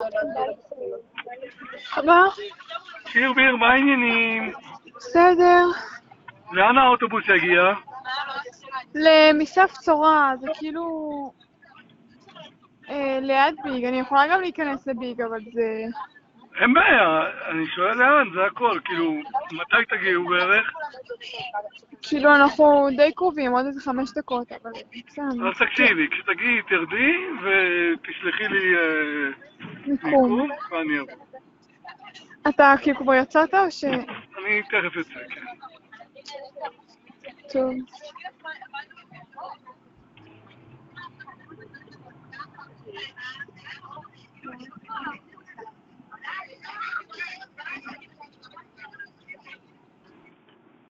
מה? שיר, מה העניינים? בסדר. לאן האוטובוס יגיע? למסף צורה, זה כאילו... ליד ביג, אני יכולה גם להיכנס לביג, אבל זה... אין בעיה, אני שואל לאן, זה הכל, כאילו, מתי תגיעו בערך? כאילו אנחנו די קרובים, עוד איזה 5 דקות, אבל... אז תקשיבי, כשתגיעי תרדי ותשלחי לי מיקום. מיקום ואני אבוא. אתה כאילו כבר יצאת או ש... אני תכף יוצא, כן. טוב.